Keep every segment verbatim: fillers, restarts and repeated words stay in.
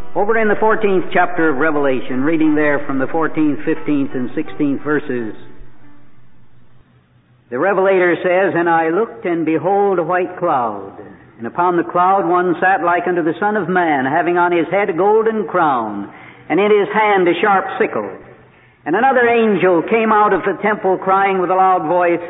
Over in the fourteenth chapter of Revelation, reading there from the fourteenth, fifteenth, and sixteenth verses, the Revelator says, "And I looked, and behold a white cloud, and upon the cloud one sat like unto the Son of Man, having on his head a golden crown, and in his hand a sharp sickle. And another angel came out of the temple, crying with a loud voice."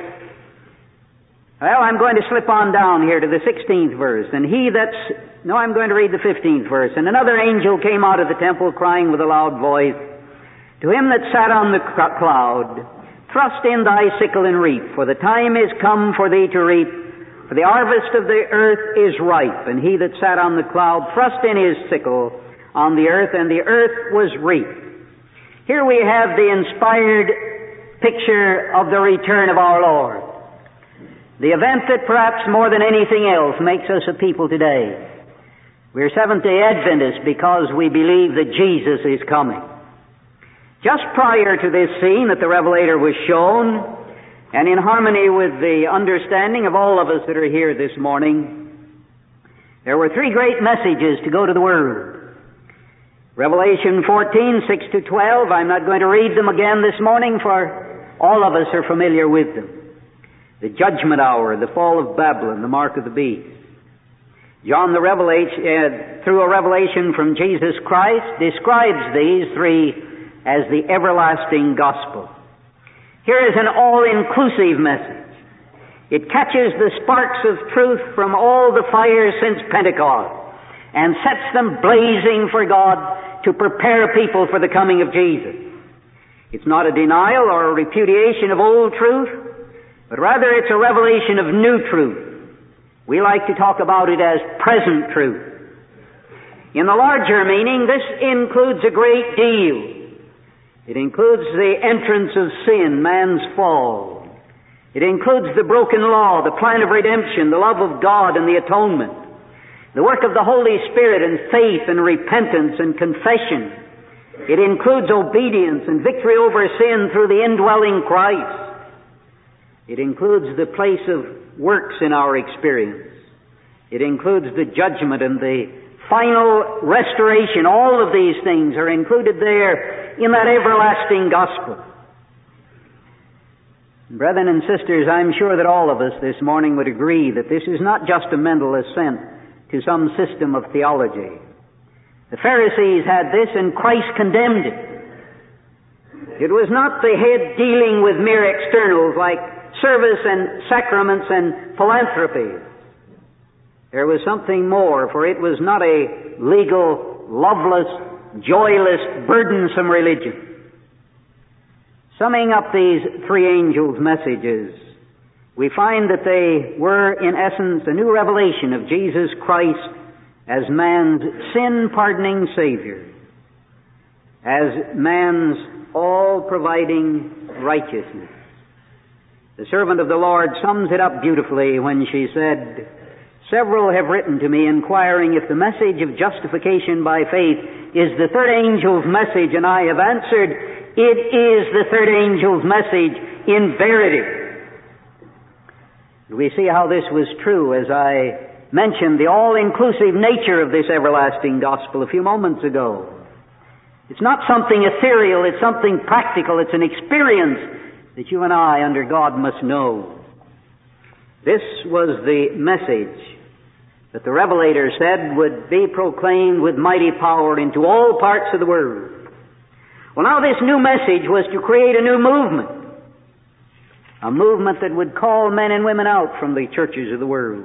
Well, I'm going to slip on down here to the sixteenth verse. "And he that's..." No, I'm going to read the fifteenth verse. "And another angel came out of the temple, crying with a loud voice, to him that sat on the cloud, Thrust in thy sickle and reap, for the time is come for thee to reap, for the harvest of the earth is ripe. And he that sat on the cloud thrust in his sickle on the earth, and the earth was reaped." Here we have the inspired picture of the return of our Lord. The event that perhaps more than anything else makes us a people today. We're Seventh-day Adventists because we believe that Jesus is coming. Just prior to this scene that the Revelator was shown, and in harmony with the understanding of all of us that are here this morning, there were three great messages to go to the world. Revelation fourteen, six to twelve, I'm not going to read them again this morning, for all of us are familiar with them. The judgment hour, the fall of Babylon, the mark of the beast. John the Revelation, uh, through a revelation from Jesus Christ, describes these three as the everlasting gospel. Here is an all-inclusive message. It catches the sparks of truth from all the fires since Pentecost and sets them blazing for God to prepare people for the coming of Jesus. It's not a denial or a repudiation of old truth, but rather it's a revelation of new truth. We like to talk about it as present truth. In the larger meaning, this includes a great deal. It includes the entrance of sin, man's fall. It includes the broken law, the plan of redemption, the love of God and the atonement, the work of the Holy Spirit and faith and repentance and confession. It includes obedience and victory over sin through the indwelling Christ. It includes the place of works in our experience. It includes the judgment and the final restoration. All of these things are included there in that everlasting gospel. Brethren and sisters, I'm sure that all of us this morning would agree that this is not just a mental assent to some system of theology. The Pharisees had this, and Christ condemned it. It was not the head dealing with mere externals like service and sacraments and philanthropy. There was something more, for it was not a legal, loveless, joyless, burdensome religion. Summing up these three angels' messages, we find that they were, in essence, a new revelation of Jesus Christ as man's sin-pardoning Savior, as man's all-providing righteousness. The servant of the Lord sums it up beautifully when she said, "Several have written to me inquiring if the message of justification by faith is the third angel's message, and I have answered, it is the third angel's message in verity." We see how this was true as I mentioned the all-inclusive nature of this everlasting gospel a few moments ago. It's not something ethereal, it's something practical, it's an experience that you and I, under God, must know. This was the message that the Revelator said would be proclaimed with mighty power into all parts of the world. Well, now this new message was to create a new movement, a movement that would call men and women out from the churches of the world.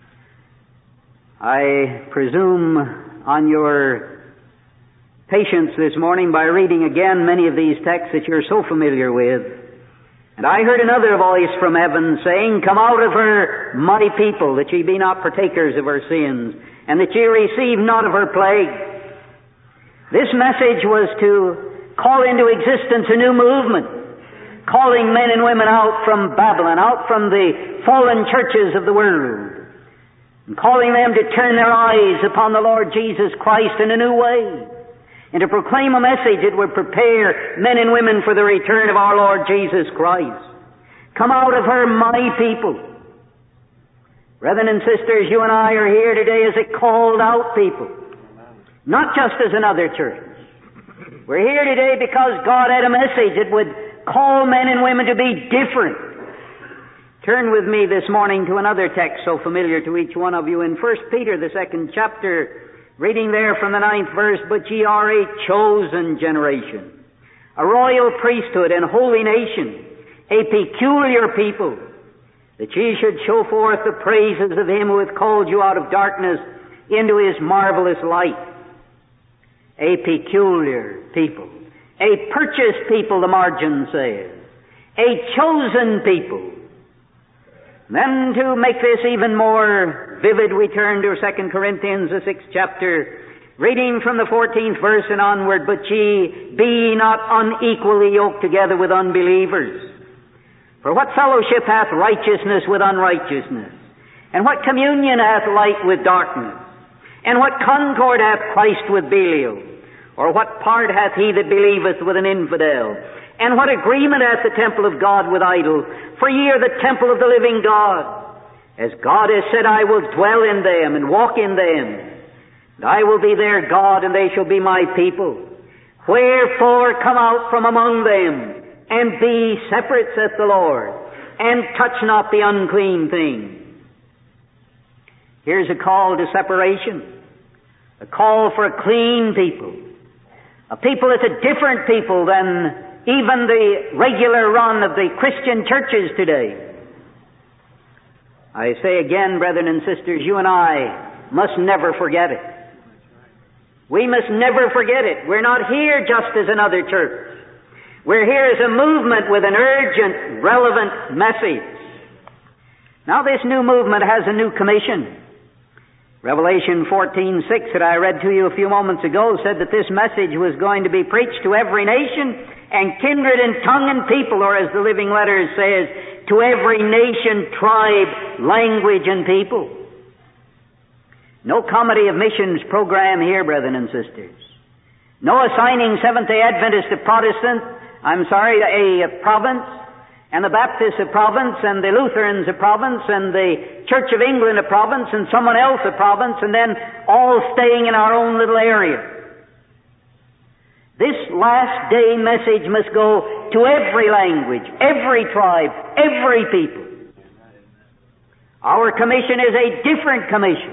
I presume on your patience this morning by reading again many of these texts that you're so familiar with. And I heard another voice from heaven saying, "Come out of her, my people, that ye be not partakers of her sins, and that ye receive not of her plague." This message was to call into existence a new movement, calling men and women out from Babylon, out from the fallen churches of the world, and calling them to turn their eyes upon the Lord Jesus Christ in a new way, and to proclaim a message that would prepare men and women for the return of our Lord Jesus Christ. Come out of her, my people. Brethren and sisters, you and I are here today as a called out people. not just as another church. We're here today because God had a message that would call men and women to be different. Turn with me this morning to another text so familiar to each one of you in First Peter, the second chapter, reading there from the ninth verse, "But ye are a chosen generation, a royal priesthood and holy nation, a peculiar people, that ye should show forth the praises of Him who hath called you out of darkness into His marvelous light." A peculiar people. A purchased people, the margin says. A chosen people. Then to make this even more vivid, we turn to Second Corinthians, the sixth chapter, reading from the fourteenth verse and onward, "But ye be not unequally yoked together with unbelievers. For what fellowship hath righteousness with unrighteousness? And what communion hath light with darkness? And what concord hath Christ with Belial? Or what part hath he that believeth with an infidel? And what agreement hath the temple of God with idols? For ye are the temple of the living God. As God has said, I will dwell in them and walk in them. And I will be their God, and they shall be my people. Wherefore come out from among them, and be separate, saith the Lord, and touch not the unclean thing." Here's a call to separation. A call for a clean people. A people that's a different people than even the regular run of the Christian churches today. I say again, brethren and sisters, you and I must never forget it. We must never forget it. We're not here just as another church. We're here as a movement with an urgent, relevant message. Now this new movement has a new commission. Revelation fourteen six that I read to you a few moments ago said that this message was going to be preached to every nation and kindred and tongue and people, or as the Living Letters says, to every nation, tribe, language, and people. No comedy of missions program here, brethren and sisters. No assigning Seventh-day Adventists a Protestant, I'm sorry, a province, and the Baptists a province, and the Lutherans a province, and the Church of England a province, and someone else a province, and then all staying in our own little area. This last day message must go to every language, every tribe, every people. Our commission is a different commission.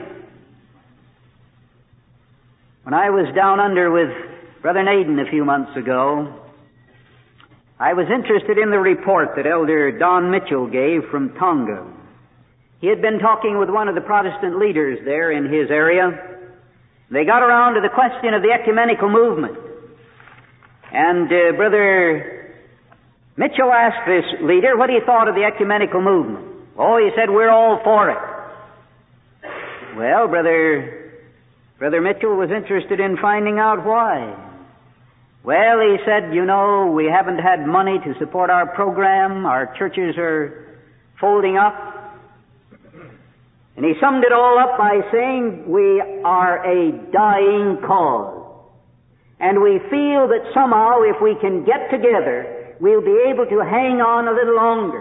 When I was down under with Brother Naden a few months ago, I was interested in the report that Elder Don Mitchell gave from Tonga. He had been talking with one of the Protestant leaders there in his area. They got around to the question of the ecumenical movement. And uh, Brother Mitchell asked this leader what he thought of the ecumenical movement. Oh, he said, we're all for it. Well, Brother, Brother Mitchell was interested in finding out why. Well, he said, you know, we haven't had money to support our program. Our churches are folding up. And he summed it all up by saying, we are a dying cause. And we feel that somehow if we can get together, we'll be able to hang on a little longer.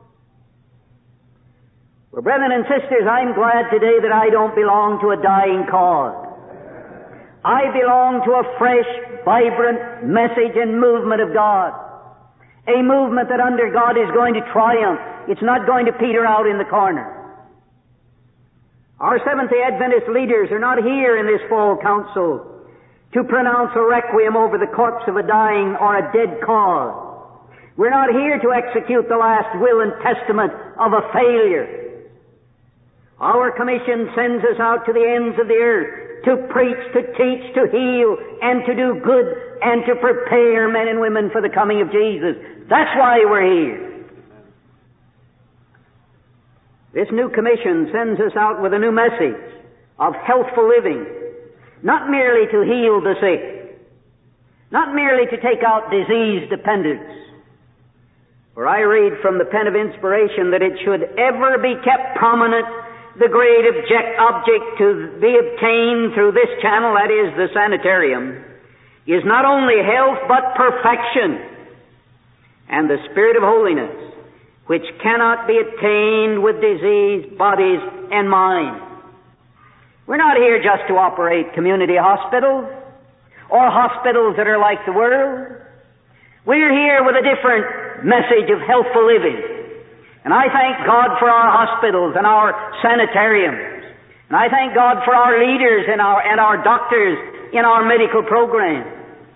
Well, brethren and sisters, I'm glad today that I don't belong to a dying cause. I belong to a fresh, vibrant message and movement of God. A movement that under God is going to triumph. It's not going to peter out in the corner. Our Seventh-day Adventist leaders are not here in this fall council to pronounce a requiem over the corpse of a dying or a dead cause. We're not here to execute the last will and testament of a failure. Our commission sends us out to the ends of the earth to preach, to teach, to heal, and to do good, and to prepare men and women for the coming of Jesus. That's why we're here. This new commission sends us out with a new message of healthful living, not merely to heal the sick, not merely to take out disease dependence. For I read from the pen of inspiration that it should ever be kept prominent, the great object, object to be obtained through this channel, that is the sanitarium, is not only health but perfection and the spirit of holiness, which cannot be attained with diseased bodies and minds. We're not here just to operate community hospitals or hospitals that are like the world. We're here with a different message of healthful living. And I thank God for our hospitals and our sanitariums. And I thank God for our leaders and our, and our doctors in our medical program.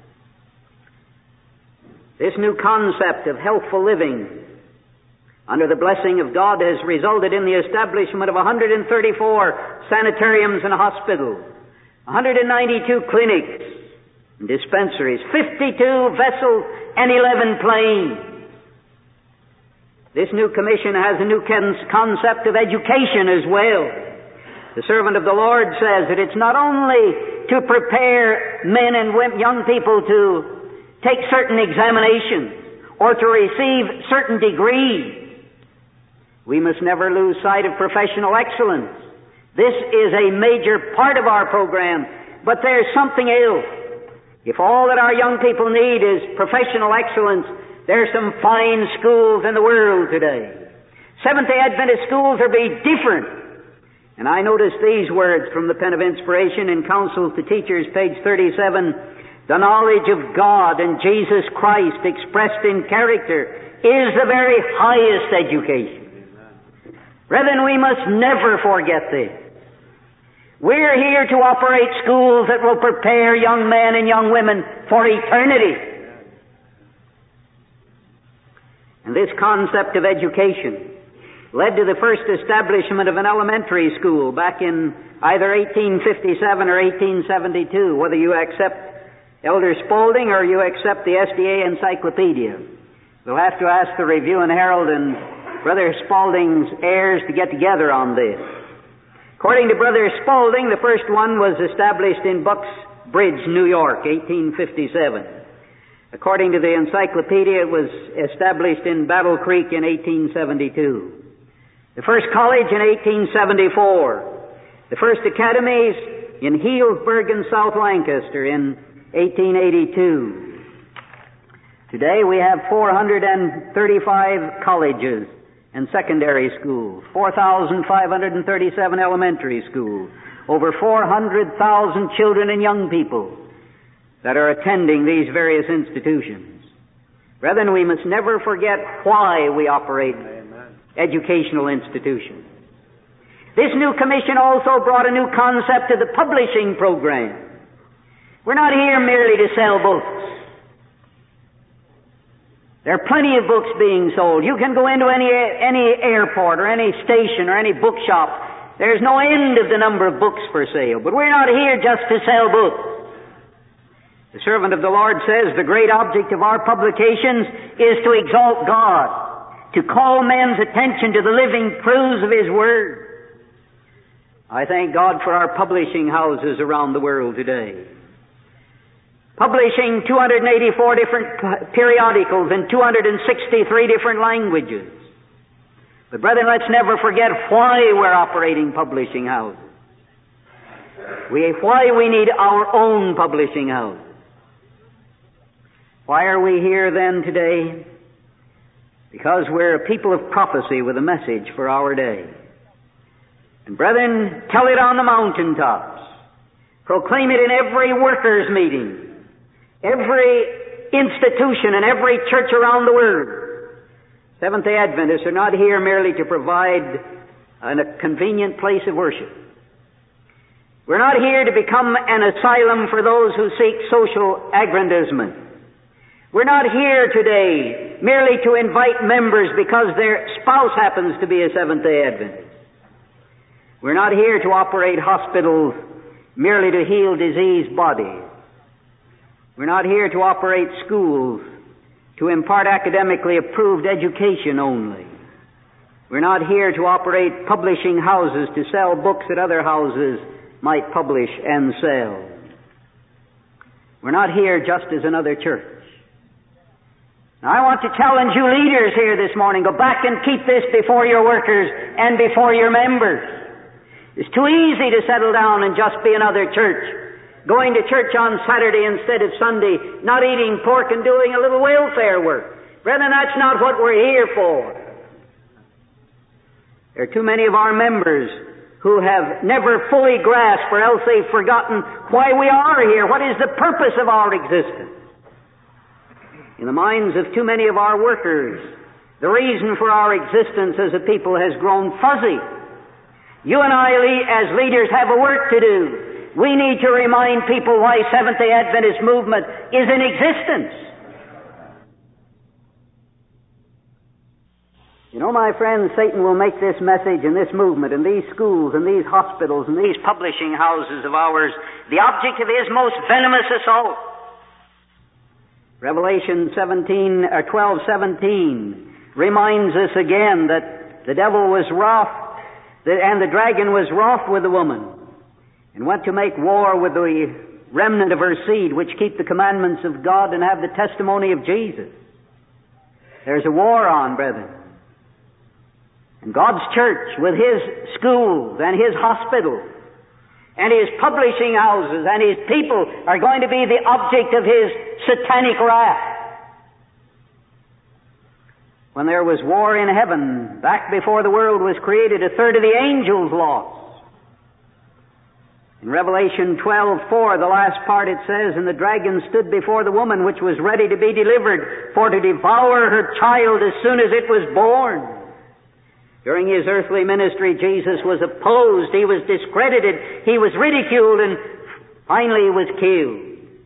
This new concept of healthful living under the blessing of God has resulted in the establishment of one hundred thirty-four sanitariums and hospitals, one hundred ninety-two clinics and dispensaries, fifty-two vessels and eleven planes. This new commission has a new concept of education as well. The servant of the Lord says that it's not only to prepare men and women, young people to take certain examinations or to receive certain degrees. We must never lose sight of professional excellence. This is a major part of our program, but there's something else. If all that our young people need is professional excellence, there's some fine schools in the world today. Seventh-day Adventist schools are being different. And I notice these words from the pen of inspiration in Counsels to Teachers, page thirty-seven. The knowledge of God and Jesus Christ expressed in character is the very highest education. Brethren, we must never forget this. We're here to operate schools that will prepare young men and young women for eternity. And this concept of education led to the first establishment of an elementary school back in either eighteen fifty-seven or eighteen seventy-two, whether you accept Elder Spaulding or you accept the S D A Encyclopedia. We'll have to ask the Review and Herald and Brother Spaulding's heirs to get together on this. According to Brother Spaulding, the first one was established in Bucks Bridge, New York, eighteen fifty-seven. According to the encyclopedia, it was established in Battle Creek in eighteen seventy-two. The first college in eighteen seventy-four. The first academies in Healdsburg and South Lancaster in eighteen eighty-two. Today we have four hundred thirty-five colleges and secondary schools, four thousand five hundred thirty-seven elementary schools, over four hundred thousand children and young people that are attending these various institutions. Brethren, we must never forget why we operate Amen. Educational institutions. This new commission also brought a new concept to the publishing program. We're not here merely to sell books. There are plenty of books being sold. You can go into any any airport or any station or any bookshop. There's no end of the number of books for sale. But we're not here just to sell books. The servant of the Lord says the great object of our publications is to exalt God, to call men's attention to the living truths of His Word. I thank God for our publishing houses around the world today. Publishing two hundred eighty-four different periodicals in two hundred sixty-three different languages. But brethren, let's never forget why we're operating publishing houses. We, why we need our own publishing houses. Why are we here then today? Because we're a people of prophecy with a message for our day. And brethren, tell it on the mountaintops. Proclaim it in every workers' meeting. Every institution and every church around the world. Seventh-day Adventists are not here merely to provide a convenient place of worship. We're not here to become an asylum for those who seek social aggrandizement. We're not here today merely to invite members because their spouse happens to be a Seventh-day Adventist. We're not here to operate hospitals merely to heal diseased bodies. We're not here to operate schools to impart academically approved education only. We're not here to operate publishing houses to sell books that other houses might publish and sell. We're not here just as another church. Now, I want to challenge you leaders here this morning. Go back and keep this before your workers and before your members. It's too easy to settle down and just be another church. Going to church on Saturday instead of Sunday, not eating pork and doing a little welfare work. Brethren, that's not what we're here for. There are too many of our members who have never fully grasped, or else they've forgotten why we are here. What is the purpose of our existence? In the minds of too many of our workers, the reason for our existence as a people has grown fuzzy. You and I, as leaders, have a work to do. We need to remind people why Seventh-day Adventist movement is in existence. You know, my friends, Satan will make this message and this movement and these schools and these hospitals and these publishing houses of ours the object of his most venomous assault. Revelation seventeen or twelve seventeen reminds us again that the devil was wroth, and the dragon was wroth with the woman, and went to make war with the remnant of her seed, which keep the commandments of God and have the testimony of Jesus. There's a war on, brethren. And God's church, with His schools and His hospitals and His publishing houses and His people, are going to be the object of His satanic wrath. When there was war in heaven, back before the world was created, a third of the angels lost. In Revelation twelve four, the last part, it says, "And the dragon stood before the woman, which was ready to be delivered, for to devour her child as soon as it was born." During His earthly ministry, Jesus was opposed, He was discredited, He was ridiculed, and finally He was killed.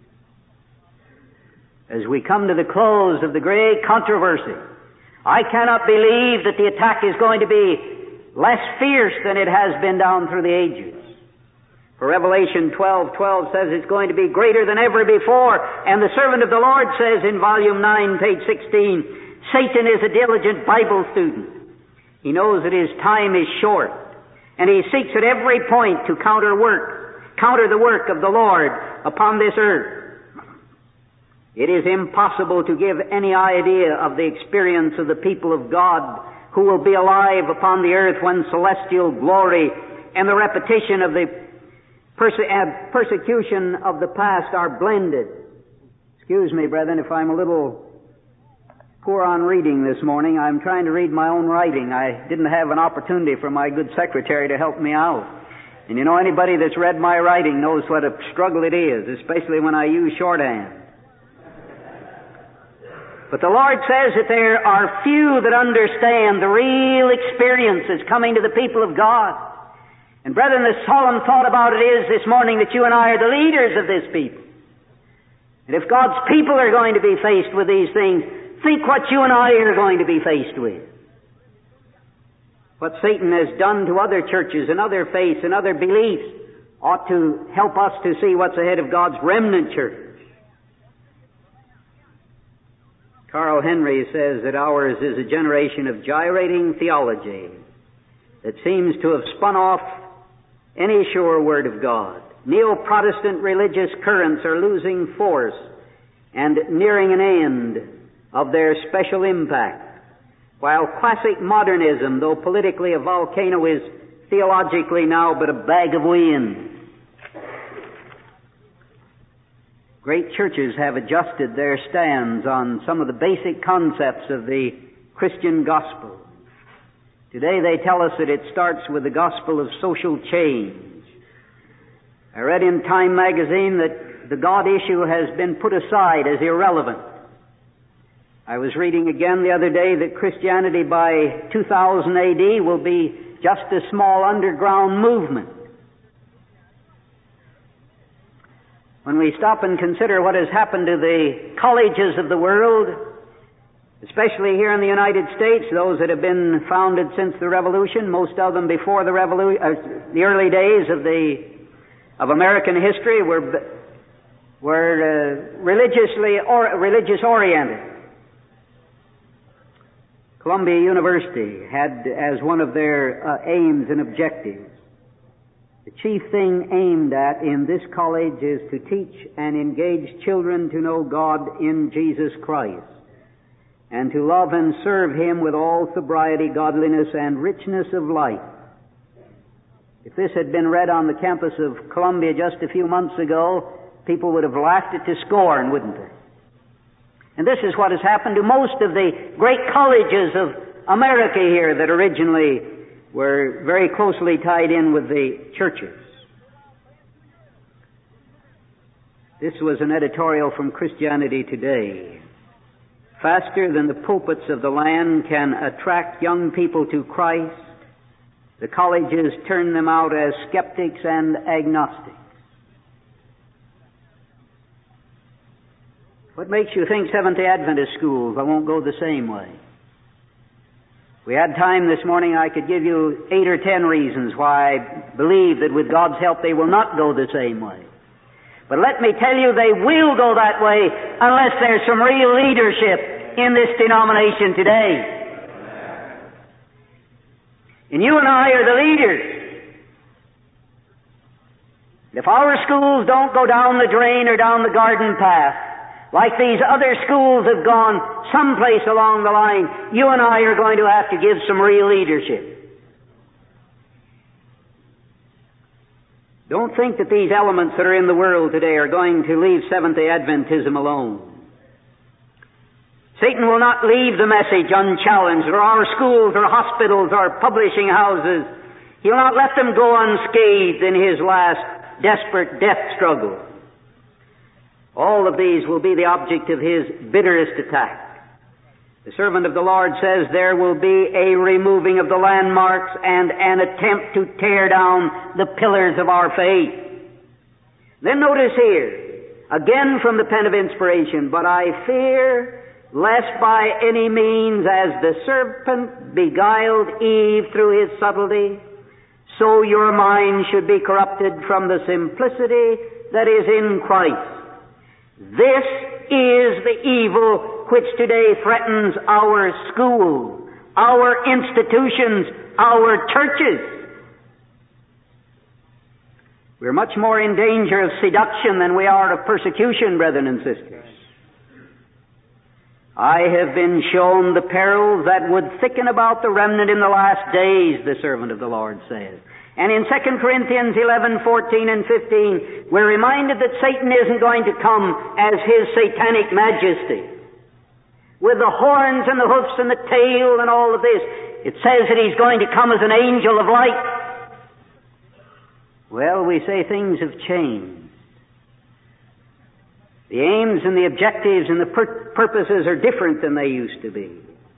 As we come to the close of the great controversy, I cannot believe that the attack is going to be less fierce than it has been down through the ages. For Revelation twelve twelve says it's going to be greater than ever before, and the servant of the Lord says in volume nine, page sixteen, Satan is a diligent Bible student. He knows that his time is short, and he seeks at every point to counter work, counter the work of the Lord upon this earth. It is impossible to give any idea of the experience of the people of God who will be alive upon the earth when celestial glory and the repetition of the perse- uh, persecution of the past are blended. Excuse me, brethren, if I'm a little poor on reading this morning. I'm trying to read my own writing. I didn't have an opportunity for my good secretary to help me out. And you know, anybody that's read my writing knows what a struggle it is, especially when I use shorthand. But the Lord says that there are few that understand the real experiences coming to the people of God. And brethren, the solemn thought about it is this morning that you and I are the leaders of this people. And if God's people are going to be faced with these things, think what you and I are going to be faced with. What Satan has done to other churches and other faiths and other beliefs ought to help us to see what's ahead of God's remnant church. Carl Henry says that ours is a generation of gyrating theology that seems to have spun off any sure word of God. Neo-Protestant religious currents are losing force and nearing an end of their special impact, while classic modernism, though politically a volcano, is theologically now but a bag of wind. Great churches have adjusted their stands on some of the basic concepts of the Christian gospel. Today they tell us that it starts with the gospel of social change. I read in Time magazine that the God issue has been put aside as irrelevant. I was reading again the other day that Christianity by two thousand A D will be just a small underground movement. When we stop and consider what has happened to the colleges of the world, especially here in the United States, those that have been founded since the Revolution, most of them before the Revolution, uh, the early days of the of American history, were were uh, religiously or religious oriented. Columbia University had as one of their uh, aims and objectives, the chief thing aimed at in this college is to teach and engage children to know God in Jesus Christ, and to love and serve Him with all sobriety, godliness, and richness of life. If this had been read on the campus of Columbia just a few months ago, people would have laughed it to scorn, wouldn't they? And this is what has happened to most of the great colleges of America here that originally were very closely tied in with the churches. This was an editorial from Christianity Today. Faster than the pulpits of the land can attract young people to Christ, the colleges turn them out as skeptics and agnostics. What makes you think Seventh-day Adventist schools won't go the same way? If we had time this morning, I could give you eight or ten reasons why I believe that with God's help they will not go the same way. But let me tell you, they will go that way unless there's some real leadership in this denomination today. And you and I are the leaders. If our schools don't go down the drain or down the garden path, like these other schools have gone someplace along the line, you and I are going to have to give some real leadership. Don't think that these elements that are in the world today are going to leave Seventh-day Adventism alone. Satan will not leave the message unchallenged, or our schools, or hospitals, or publishing houses. He'll not let them go unscathed in his last desperate death struggle. All of these will be the object of his bitterest attack. The servant of the Lord says there will be a removing of the landmarks and an attempt to tear down the pillars of our faith. Then notice here, again from the pen of inspiration, but I fear lest by any means as the serpent beguiled Eve through his subtlety, so your mind should be corrupted from the simplicity that is in Christ. This is the evil which today threatens our schools, our institutions, our churches. We're much more in danger of seduction than we are of persecution, brethren and sisters. I have been shown the perils that would thicken about the remnant in the last days, the servant of the Lord says. And in Second Corinthians eleven, fourteen, and fifteen, we're reminded that Satan isn't going to come as his satanic majesty, with the horns and the hoofs and the tail and all of this. It says that he's going to come as an angel of light. Well, we say things have changed. The aims and the objectives and the pur- purposes are different than they used to be.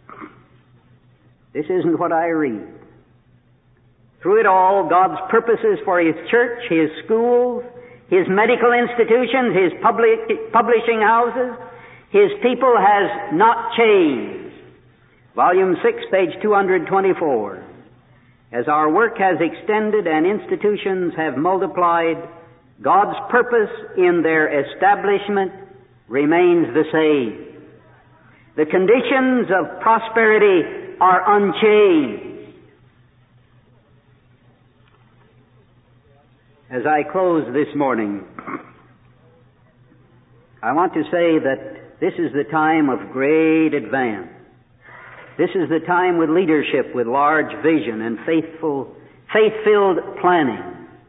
This isn't what I read. Through it all, God's purposes for His church, His schools, His medical institutions, His public, publishing houses, His people has not changed. Volume six, page two twenty-four. As our work has extended and institutions have multiplied, God's purpose in their establishment remains the same. The conditions of prosperity are unchanged. As I close this morning, I want to say that this is the time of great advance. This is the time with leadership, with large vision and faithful, faith-filled planning.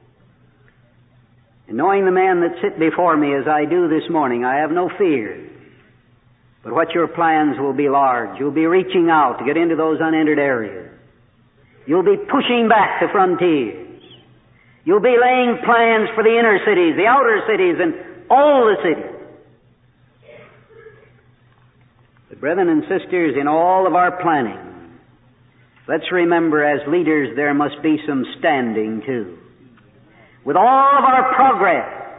And knowing the man that sit before me as I do this morning, I have no fear. But what your plans will be large. You'll be reaching out to get into those unentered areas. You'll be pushing back the frontiers. You'll be laying plans for the inner cities, the outer cities, and all the cities. But brethren and sisters, in all of our planning, let's remember as leaders there must be some standing too. With all of our progress,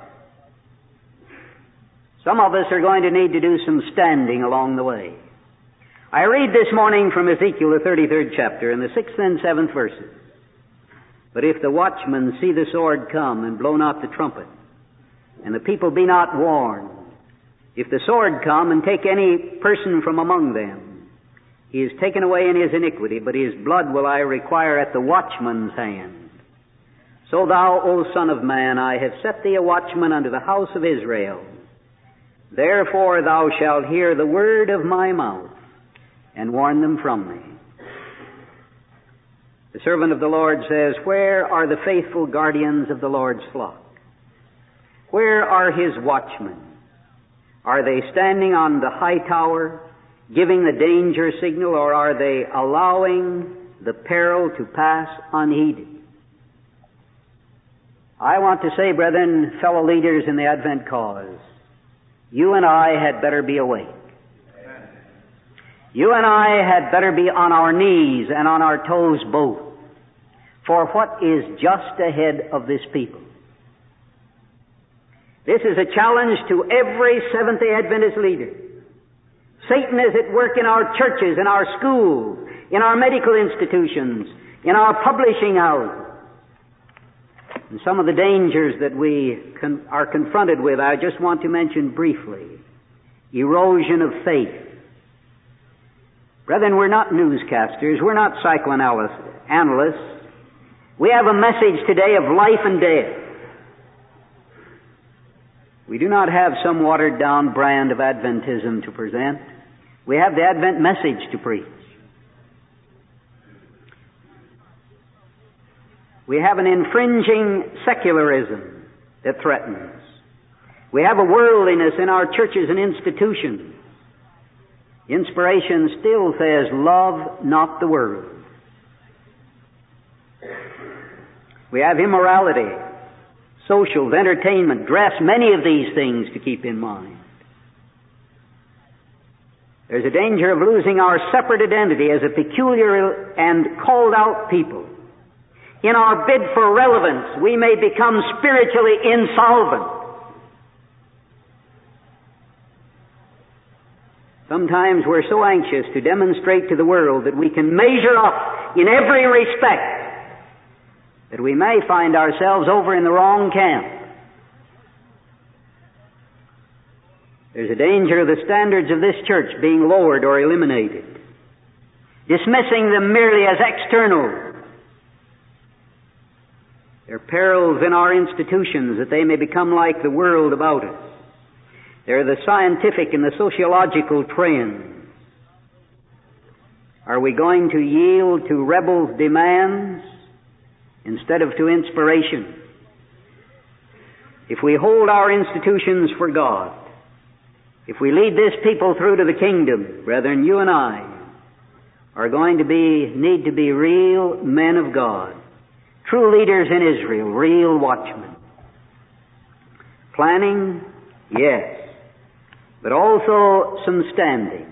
some of us are going to need to do some standing along the way. I read this morning from Ezekiel, the thirty-third chapter, in the sixth and seventh verses. But if the watchman see the sword come and blow not the trumpet, and the people be not warned, if the sword come and take any person from among them, he is taken away in his iniquity, but his blood will I require at the watchman's hand. So thou, O Son of Man, I have set thee a watchman unto the house of Israel. Therefore thou shalt hear the word of my mouth, and warn them from me. The servant of the Lord says, where are the faithful guardians of the Lord's flock? Where are His watchmen? Are they standing on the high tower, giving the danger signal, or are they allowing the peril to pass unheeded. I want to say, brethren, fellow leaders in the Advent cause, you and I had better be awake. You and I had better be on our knees and on our toes both for what is just ahead of this people. This is a challenge to every Seventh-day Adventist leader. Satan is at work in our churches, in our schools, in our medical institutions, in our publishing houses. And some of the dangers that we con- are confronted with, I just want to mention briefly. Erosion of faith. Brethren, we're not newscasters. We're not psychoanalysts. We have a message today of life and death. We do not have some watered-down brand of Adventism to present. We have the Advent message to preach. We have an infringing secularism that threatens. We have a worldliness in our churches and institutions. Inspiration still says, love not the world. We have immorality, socials, entertainment, dress, many of these things to keep in mind. There's a danger of losing our separate identity as a peculiar and called out people. In our bid for relevance, we may become spiritually insolvent. Sometimes we're so anxious to demonstrate to the world that we can measure up in every respect that we may find ourselves over in the wrong camp. There's a danger of the standards of this church being lowered or eliminated, dismissing them merely as external. There are perils in our institutions that they may become like the world about us. There are the scientific and the sociological trends. Are we going to yield to rebels' demands instead of to inspiration? If we hold our institutions for God, if we lead this people through to the kingdom, brethren, you and I are going to be, need to be real men of God, true leaders in Israel, real watchmen. Planning, yes, but also some standing.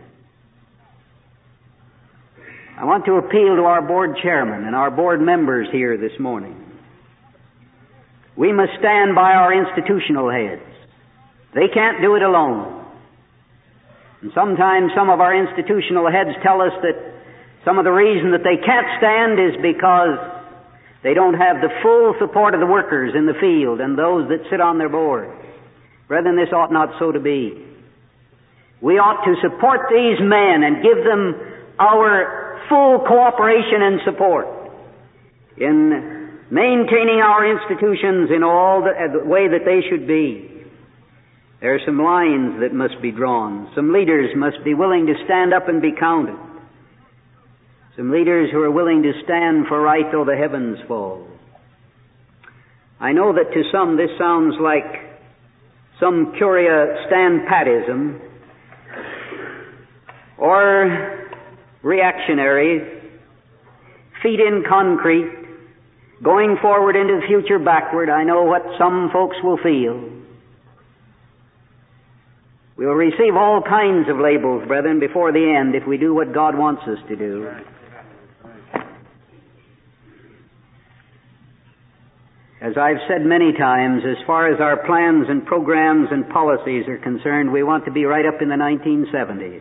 I want to appeal to our board chairman and our board members here this morning. We must stand by our institutional heads. They can't do it alone. And sometimes some of our institutional heads tell us that some of the reason that they can't stand is because they don't have the full support of the workers in the field and those that sit on their boards. Brethren, this ought not so to be. We ought to support these men and give them our full cooperation and support in maintaining our institutions in all the, the way that they should be. There are some lines that must be drawn. Some leaders must be willing to stand up and be counted. Some leaders who are willing to stand for right though the heavens fall. I know that to some this sounds like some curia stand-patism or reactionary, feet in concrete, going forward into the future backward. I know what some folks will feel. We'll receive all kinds of labels, brethren, before the end if we do what God wants us to do. As I've said many times, as far as our plans and programs and policies are concerned, we want to be right up in the nineteen seventies.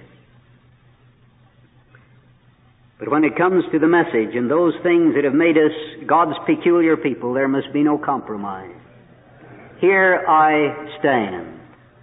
But when it comes to the message and those things that have made us God's peculiar people, there must be no compromise. Here I stand.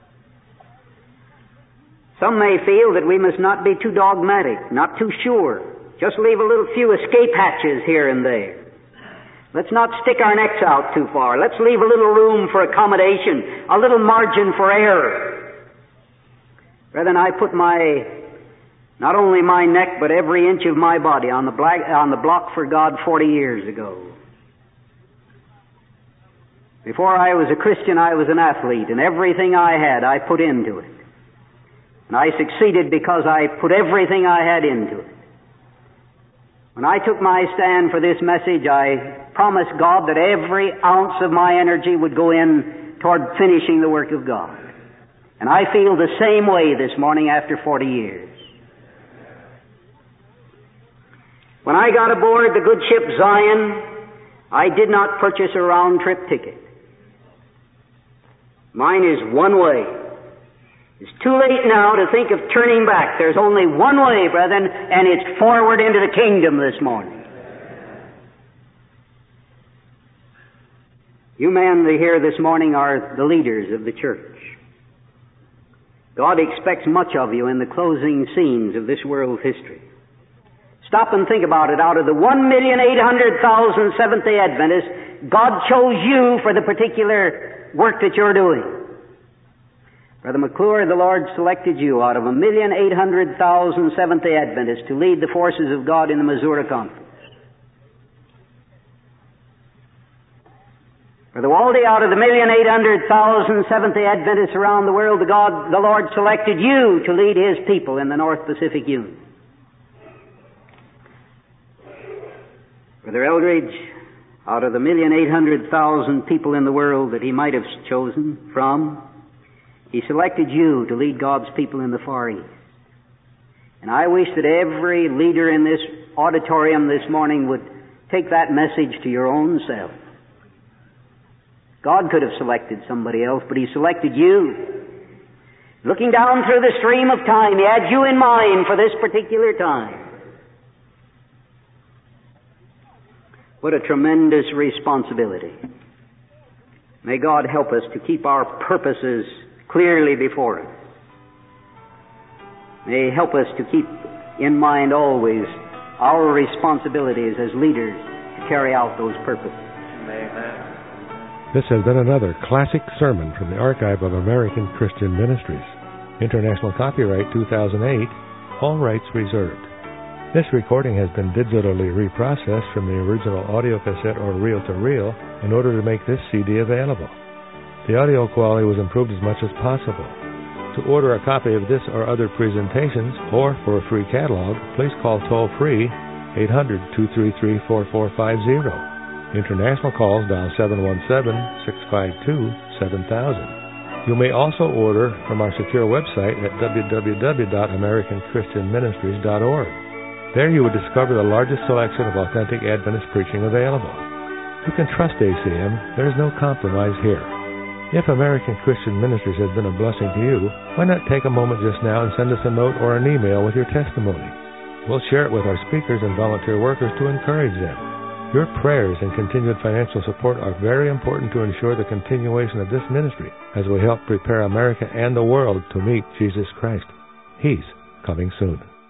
Some may feel that we must not be too dogmatic, not too sure. Just leave a little few escape hatches here and there. Let's not stick our necks out too far. Let's leave a little room for accommodation, a little margin for error. Brethren, I put my, not only my neck, but every inch of my body on the, black, on the block for God forty years ago. Before I was a Christian, I was an athlete, and everything I had, I put into it. And I succeeded because I put everything I had into it. When I took my stand for this message, I promised God that every ounce of my energy would go in toward finishing the work of God. And I feel the same way this morning after forty years. When I got aboard the good ship Zion, I did not purchase a round-trip ticket. Mine is one way. It's too late now to think of turning back. There's only one way, brethren, and it's forward into the kingdom this morning. You men here this morning are the leaders of the church. God expects much of you in the closing scenes of this world's history. Stop and think about it. Out of the one million eight hundred thousand Seventh-day Adventists, God chose you for the particular work that you're doing. Brother McClure, the Lord selected you out of a million eight hundred thousand Seventh-day Adventists to lead the forces of God in the Missouri Conference. Brother Waldy, out of the million eight hundred thousand Seventh-day Adventists around the world, the, God, the Lord selected you to lead His people in the North Pacific Union. Brother Eldridge, out of the million eight hundred thousand people in the world that He might have chosen from, He selected you to lead God's people in the Far East. And I wish that every leader in this auditorium this morning would take that message to your own self. God could have selected somebody else, but He selected you. Looking down through the stream of time, He had you in mind for this particular time. What a tremendous responsibility. May God help us to keep our purposes clearly before us. May He help us to keep in mind always our responsibilities as leaders to carry out those purposes. Amen. This has been another classic sermon from the Archive of American Christian Ministries. International copyright two thousand eight, all rights reserved. This recording has been digitally reprocessed from the original audio cassette or reel-to-reel in order to make this C D available. The audio quality was improved as much as possible. To order a copy of this or other presentations, or for a free catalog, please call toll-free eight hundred, two three three, four four five zero. International calls dial seven one seven, six five two, seven thousand. You may also order from our secure website at w w w dot american christian ministries dot org. There you will discover the largest selection of authentic Adventist preaching available. You can trust A C M. There is no compromise here. If American Christian Ministries has been a blessing to you, why not take a moment just now and send us a note or an email with your testimony? We'll share it with our speakers and volunteer workers to encourage them. Your prayers and continued financial support are very important to ensure the continuation of this ministry as we help prepare America and the world to meet Jesus Christ. He's coming soon.